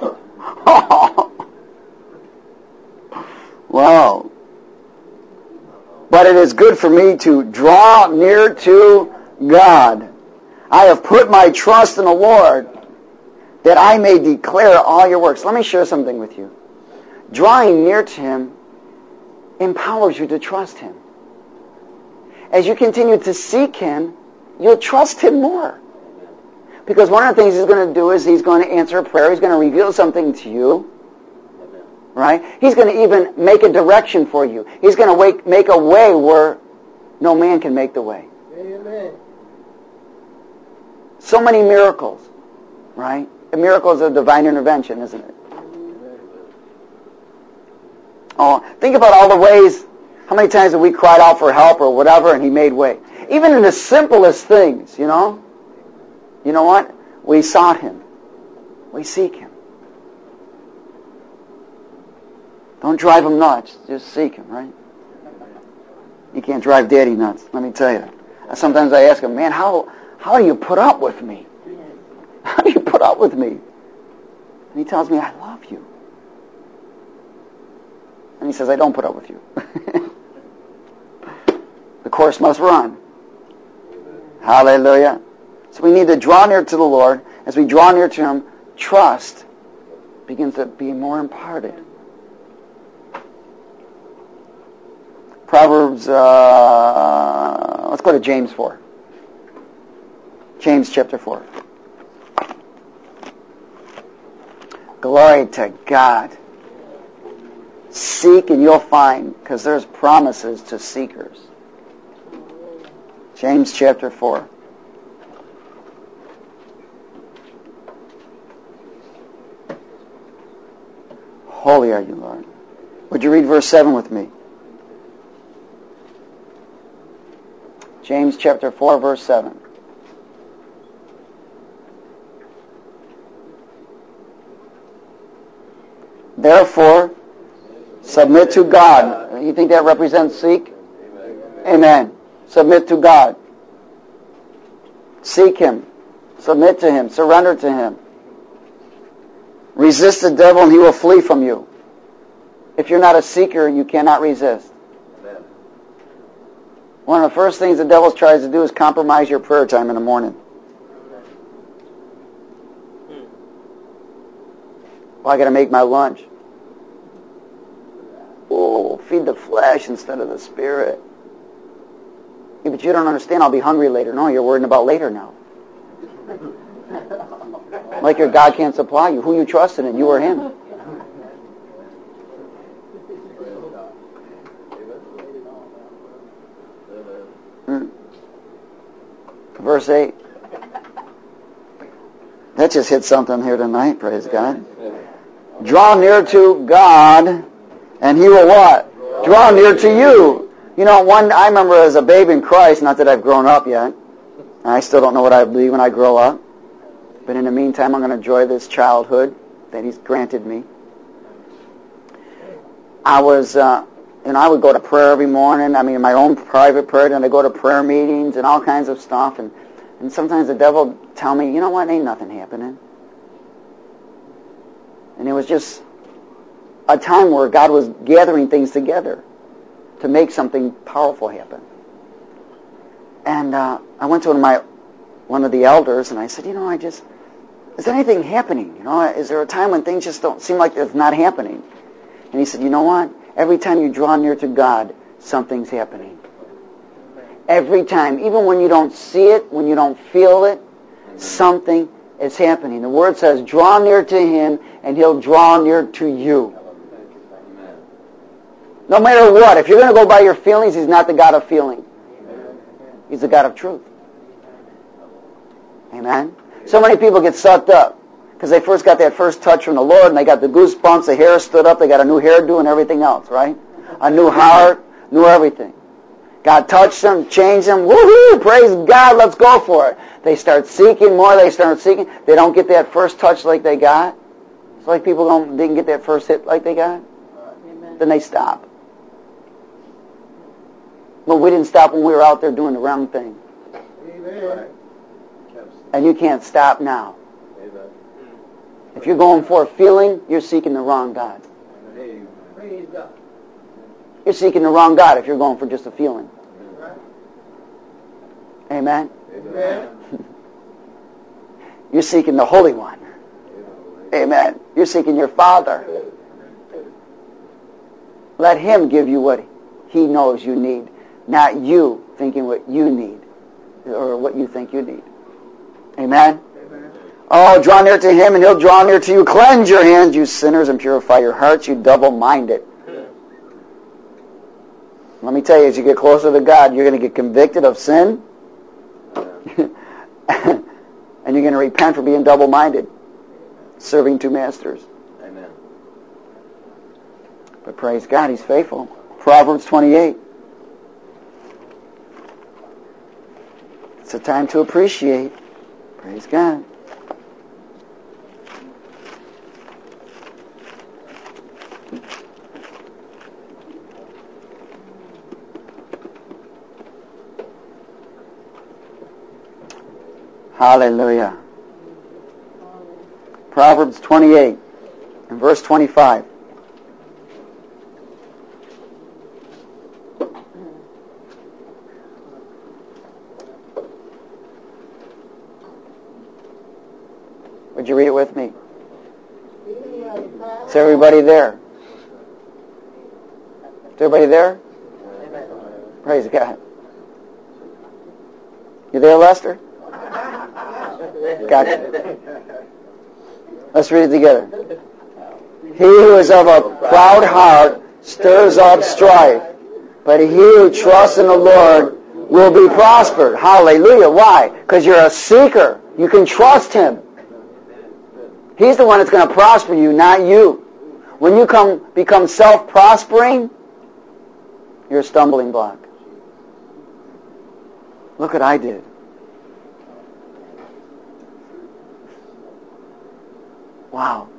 Wow. But it is good for me to draw near to God. I have put my trust in the Lord that I may declare all your works. Let me share something with you. Drawing near to Him empowers you to trust Him. As you continue to seek Him, you'll trust Him more. Because one of the things He's going to do is He's going to answer a prayer. He's going to reveal something to you. Right? He's going to even make a direction for you. He's going to wake, make a way where no man can make the way. Amen. So many miracles. Right? A miracle is a divine intervention, isn't it? Oh, think about all the ways, how many times have we cried out for help or whatever, and He made way. Even in the simplest things, you know. You know what? We sought Him. We seek Him. Don't drive Him nuts. Just seek Him, right? You can't drive Daddy nuts, let me tell you. Sometimes I ask Him, man, how, how do you put up with me? How do you put up with me? And He tells me, I love you. And He says, I don't put up with you. The course must run. Hallelujah. So we need to draw near to the Lord. As we draw near to Him, trust begins to be more imparted. Proverbs, uh, let's go to James four. James chapter four. Glory to God. Seek and you'll find, because there's promises to seekers. James chapter four. Holy are you, Lord. Would you read verse seven with me? James chapter four, verse seven. Therefore, submit to God. You think that represents seek? Amen. Amen. Submit to God. Seek Him. Submit to Him. Surrender to Him. Resist the devil and he will flee from you. If you're not a seeker, you cannot resist. Amen. One of the first things the devil tries to do is compromise your prayer time in the morning. Well, I got to make my lunch. Oh, feed the flesh instead of the spirit. Yeah, but you don't understand, I'll be hungry later. No, you're worrying about later now. Like your God can't supply you. Who you trusted in, you or Him? Hmm. Verse eight. That just hit something here tonight, praise God. Draw near to God, and He will what? Draw near to you. You know, one I remember as a babe in Christ, not that I've grown up yet. I still don't know what I believe when I grow up. But in the meantime, I'm going to enjoy this childhood that He's granted me. I was, uh, and I would go to prayer every morning. I mean, my own private prayer, and I go to prayer meetings and all kinds of stuff. And, and sometimes the devil would tell me, you know what, ain't nothing happening. And it was just a time where God was gathering things together to make something powerful happen. And uh, I went to one of my one of the elders, and I said, you know, I just, is there anything happening? You know, is there a time when things just don't seem like it's not happening? And he said, you know what? Every time you draw near to God, something's happening. Every time, even when you don't see it, when you don't feel it, something is happening. The Word says, draw near to Him, and He'll draw near to you. No matter what, if you're going to go by your feelings, He's not the God of feeling. He's the God of truth. Amen? So many people get sucked up because they first got that first touch from the Lord, and they got the goosebumps, the hair stood up, they got a new hairdo and everything else, right? A new heart, new everything. God touched them, changed them. Woohoo! Praise God, let's go for it. They start seeking more, they start seeking. They don't get that first touch like they got. It's like people don't didn't get that first hit like they got. Amen. Then they stop. But we didn't stop when we were out there doing the wrong thing. Amen. And you can't stop now. Amen. If you're going for a feeling, you're seeking the wrong God. Amen. Praise God. You're seeking the wrong God if you're going for just a feeling. Amen? Amen. You're seeking the Holy One. Amen. You're seeking your Father. Let Him give you what He knows you need, not you thinking what you need or what you think you need. Amen? Amen. Oh, draw near to Him and He'll draw near to you. Cleanse your hands, you sinners, and purify your hearts, you double-minded. Let me tell you, as you get closer to God, you're going to get convicted of sin, and you're going to repent for being double-minded, serving two masters. Amen. But praise God, He's faithful. Proverbs twenty-eight. It's a time to appreciate. Praise God. Hallelujah. Proverbs twenty-eight and verse twenty-five. Would you read it with me? Is everybody there? Is everybody there? Praise God. You there, Lester? Gotcha. Let's read it together. He who is of a proud heart stirs up strife, but he who trusts in the Lord will be prospered. Hallelujah. Why? Because you're a seeker. You can trust Him. He's the one that's going to prosper you, not you. When you come become self-prospering, you're a stumbling block. Look what I did. Wow.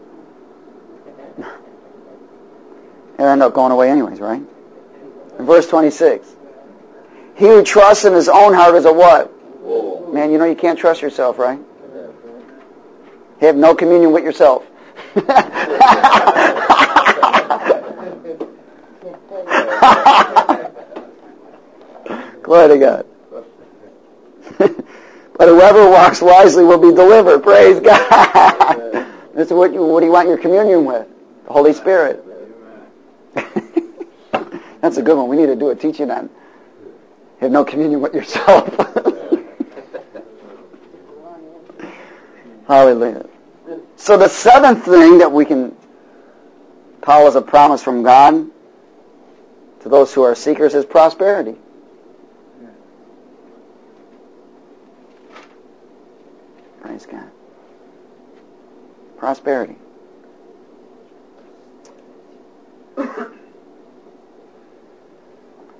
It'll end up going away anyways, right? In verse twenty-six. He who trusts in his own heart is a what? Whoa. Man, you know you can't trust yourself, right? You have no communion with yourself. Glory to God. But whoever walks wisely will be delivered. Praise God. This is what you, what do you want your communion with? The Holy Spirit. That's a good one. We need to do a teaching on. You have no communion with yourself. Hallelujah. So the seventh thing that we can call as a promise from God to those who are seekers is prosperity. Praise God. Prosperity.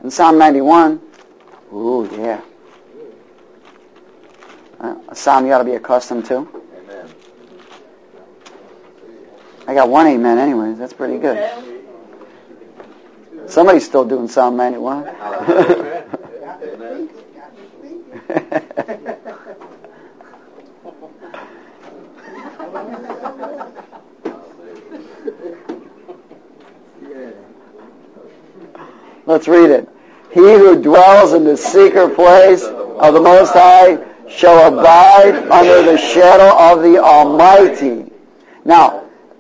In Psalm ninety-one, ooh, yeah. Uh, a psalm you ought to be accustomed to. Amen. I got one amen anyways. That's pretty good. Somebody's still doing Psalm ninety-one. Amen. Let's read it. He who dwells in the secret place of the Most High shall abide under the shadow of the Almighty. Now,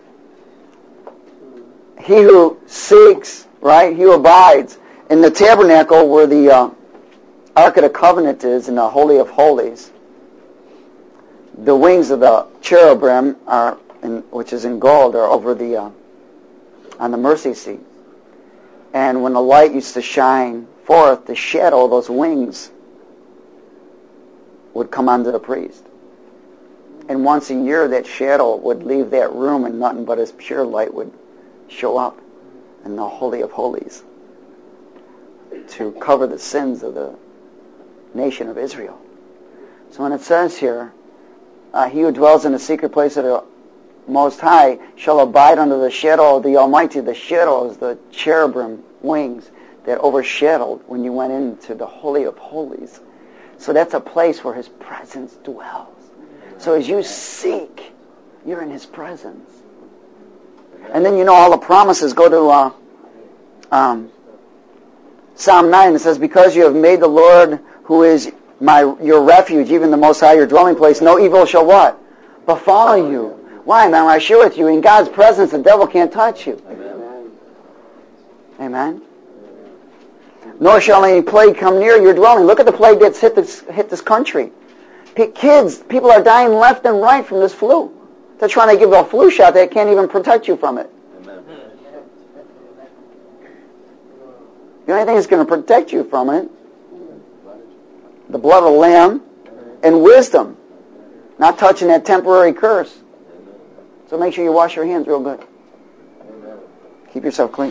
he who seeks, right, he who abides in the tabernacle where the uh, Ark of the Covenant is in the Holy of Holies. The wings of the cherubim are, in, which is in gold, are over the uh, on the mercy seat. And when the light used to shine forth, the shadow of those wings would come onto the priest. And once a year, that shadow would leave that room and nothing but his pure light would show up in the Holy of Holies to cover the sins of the nation of Israel. So when it says here, uh, he who dwells in the secret place of the Most High shall abide under the shadow of the Almighty. The shadow is the cherubim wings that overshadowed when you went into the Holy of Holies. So that's a place where his presence dwells. So as you seek, you're in his presence. And then you know all the promises go to uh, um, Psalm nine. It says, because you have made the Lord, who is my your refuge, even the Most High, your dwelling place, no evil shall what? Befall you. Why, man? I share with you, in God's presence, the devil can't touch you. Amen. Amen. Nor shall any plague come near your dwelling. Look at the plague that's hit this hit this country. P- kids, people are dying left and right from this flu. They're trying to give a flu shot that can't even protect you from it. Amen. The only thing that's going to protect you from it, the blood of the Lamb and wisdom. Not touching that temporary curse. So make sure you wash your hands real good. Keep yourself clean.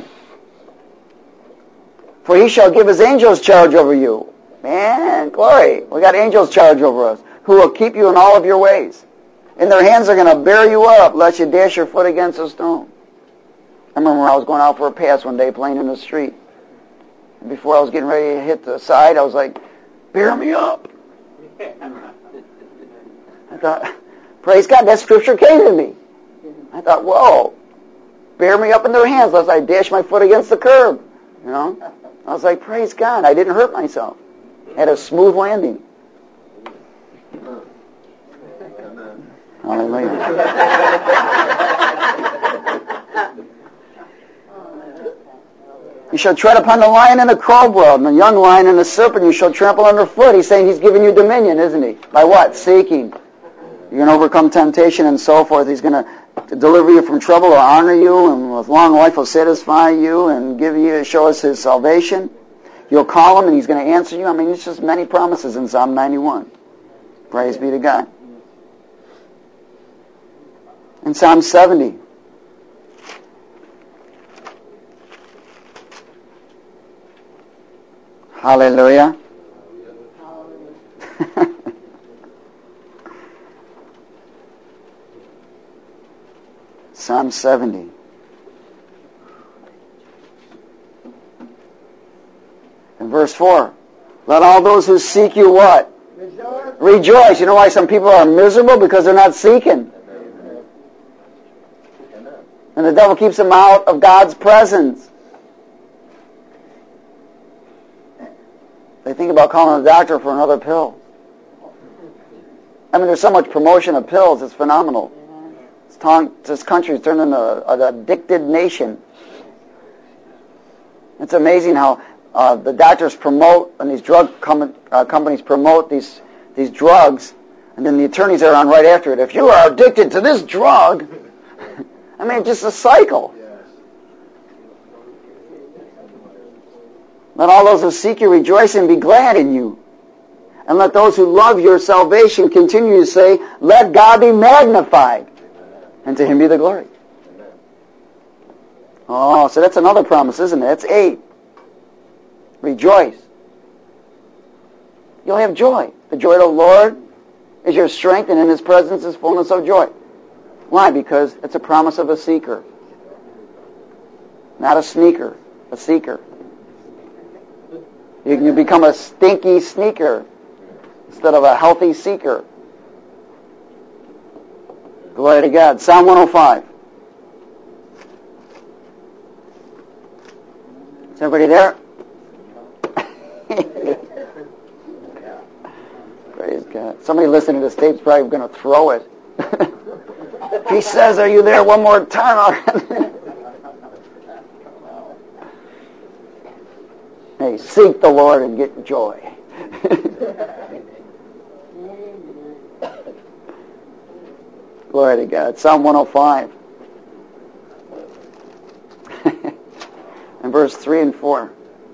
For he shall give his angels charge over you. Man, glory. We got angels charge over us, who will keep you in all of your ways. And their hands are going to bear you up, lest you dash your foot against a stone. I remember I was going out for a pass one day, playing in the street. And before I was getting ready to hit the side, I was like, bear me up. I thought, praise God, that scripture came to me. I thought, whoa, bear me up in their hands, lest I dash my foot against the curb. You know? I was like, praise God, I didn't hurt myself. I had a smooth landing. Hallelujah. You shall tread upon the lion and the cobra, and the young lion and the serpent you shall trample underfoot. He's saying he's giving you dominion, isn't he? By what? Seeking. You're going to overcome temptation and so forth. He's going to deliver you from trouble or honor you, and with long life will satisfy you and give you, show us his salvation. You'll call him and he's going to answer you. I mean, it's just many promises in Psalm ninety-one. Praise be to God. In Psalm seventy. Hallelujah. Psalm seventy. In verse four. Let all those who seek you what? Rejoice. Rejoice. You know why some people are miserable? Because they're not seeking. Amen. And the devil keeps them out of God's presence. They think about calling the doctor for another pill. I mean, there's so much promotion of pills, it's phenomenal. It's ta- this country's turned into an addicted nation. It's amazing how uh, the doctors promote, and these drug com- uh, companies promote these these drugs, and then the attorneys are on right after it. If you are addicted to this drug, I mean, it's just a cycle. Let all those who seek you rejoice and be glad in you. And let those who love your salvation continue to say, let God be magnified. And to him be the glory. Oh, so that's another promise, isn't it? That's eight. Rejoice. You'll have joy. The joy of the Lord is your strength, and in His presence is fullness of joy. Why? Because it's a promise of a seeker. Not a sneaker, a seeker. You can become a stinky sneaker instead of a healthy seeker. Glory to God. Psalm one oh five. Is everybody there? Praise God. Somebody listening to this tape is probably going to throw it. He says, are you there one more time already? Hey, seek the Lord and get joy. Glory to God. Psalm one oh five. And verse three and four.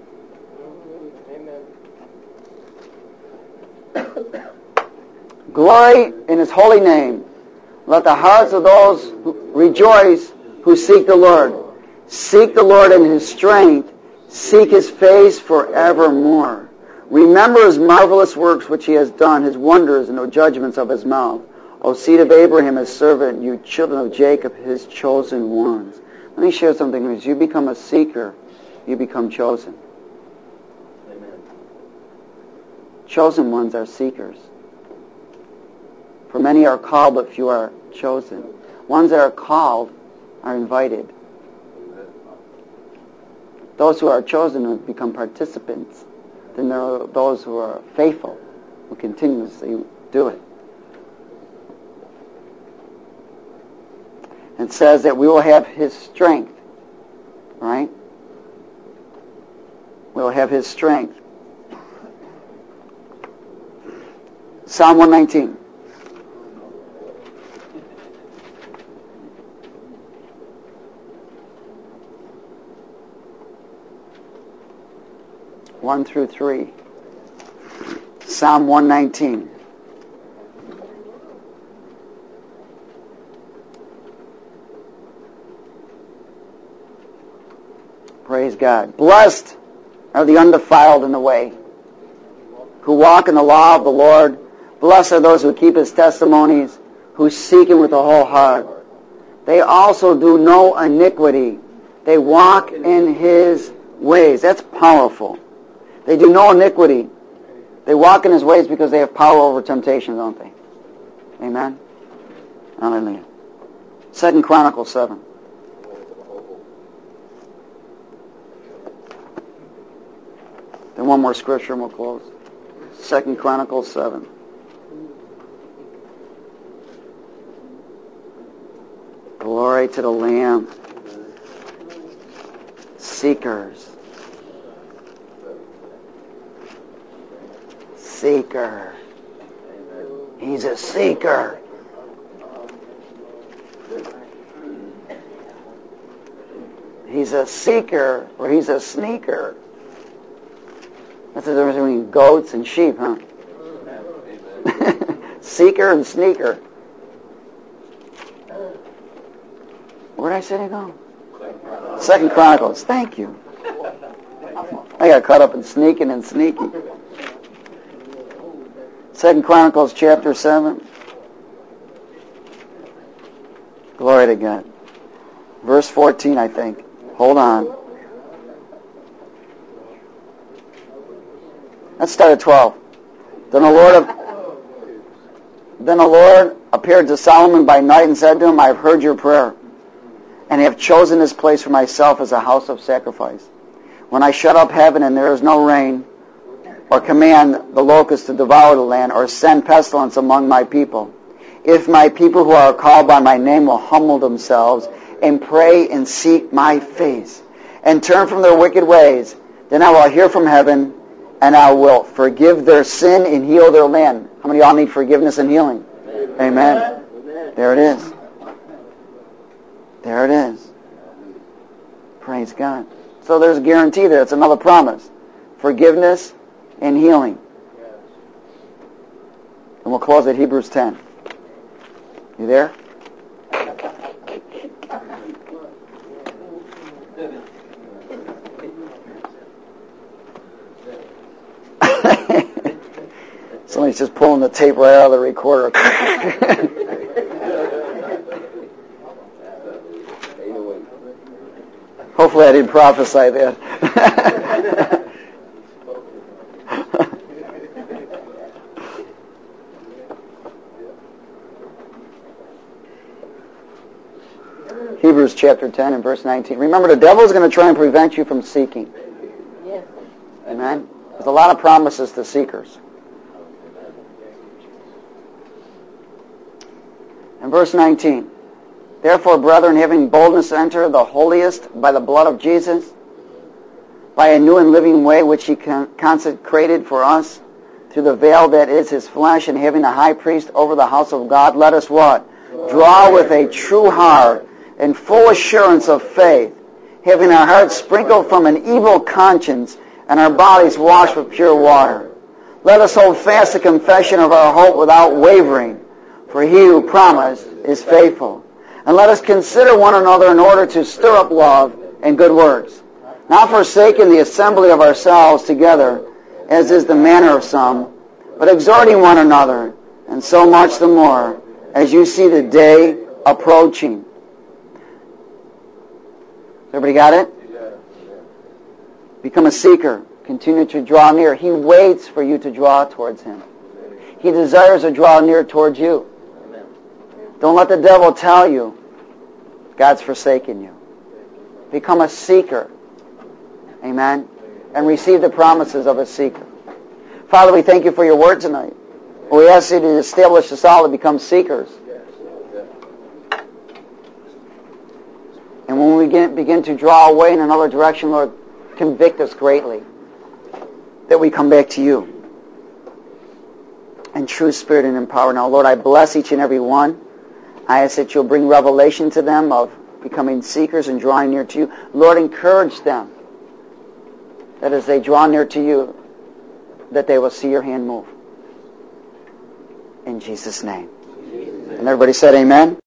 Glory in His holy name. Let the hearts of those who rejoice who seek the Lord. Seek the Lord in His strength. Seek His face forevermore. Remember His marvelous works which He has done, His wonders and the judgments of His mouth. O seed of Abraham, His servant, you children of Jacob, His chosen ones. Let me share something with you. You become a seeker, you become chosen. Amen. Chosen ones are seekers. For many are called, but few are chosen. Ones that are called are invited. Those who are chosen will become participants. Then there are those who are faithful, who continuously do it. It says that we will have His strength, right? We will have His strength. Psalm one nineteen. One through three. Psalm one nineteen. Praise God. Blessed are the undefiled in the way, who walk in the law of the Lord. Blessed are those who keep His testimonies, who seek Him with a whole heart. They also do no iniquity. They walk in His ways. That's powerful. They do no iniquity. They walk in His ways because they have power over temptation, don't they? Amen? Hallelujah. Second Chronicles seven. Then one more scripture and we'll close. Second Chronicles seven. Glory to the Lamb. Seekers. Seeker. He's a seeker. He's a seeker or he's a sneaker. That's the difference between goats and sheep, huh? Seeker and sneaker. Where did I say to go? Second Chronicles. Thank you. I got caught up in sneaking and sneaky. Second Chronicles chapter seven. Glory to God. Verse fourteen, I think. Hold on. Let's start at twelve. Then the Lord of, then the Lord appeared to Solomon by night and said to him, I have heard your prayer, and have chosen this place for myself as a house of sacrifice. When I shut up heaven and there is no rain, or command the locusts to devour the land, or send pestilence among my people, if my people who are called by my name will humble themselves and pray and seek my face, and turn from their wicked ways, then I will hear from heaven, and I will forgive their sin and heal their land. How many of y'all need forgiveness and healing? Amen. Amen. Amen. There it is. There it is. Praise God. So there's a guarantee there. It's another promise. Forgiveness and healing. And we'll close at Hebrews ten. You there? he's just pulling the tape right out of the recorder. Hopefully I didn't prophesy that. Hebrews chapter ten and verse nineteen. Remember, the devil is going to try and prevent you from seeking. Yes. Amen? There's a lot of promises to seekers. And verse nineteen. Therefore, brethren, having boldness to enter the holiest by the blood of Jesus, by a new and living way which he consecrated for us, through the veil that is his flesh, and having a high priest over the house of God, let us what? Draw with a true heart and full assurance of faith, having our hearts sprinkled from an evil conscience and our bodies washed with pure water. Let us hold fast the confession of our hope without wavering, for he who promised is faithful. And let us consider one another in order to stir up love and good works, not forsaking the assembly of ourselves together, as is the manner of some, but exhorting one another, and so much the more, as you see the day approaching. Everybody got it? Become a seeker. Continue to draw near. He waits for you to draw towards him. He desires to draw near towards you. Don't let the devil tell you God's forsaken you. Become a seeker. Amen? And receive the promises of a seeker. Father, we thank you for your word tonight. We ask you to establish us all to become seekers. And when we begin, begin to draw away in another direction, Lord, convict us greatly that we come back to you in true spirit and in power. Now, Lord, I bless each and every one. I ask that you'll bring revelation to them of becoming seekers and drawing near to you. Lord, encourage them that as they draw near to you, that they will see your hand move. In Jesus' name. And everybody said amen.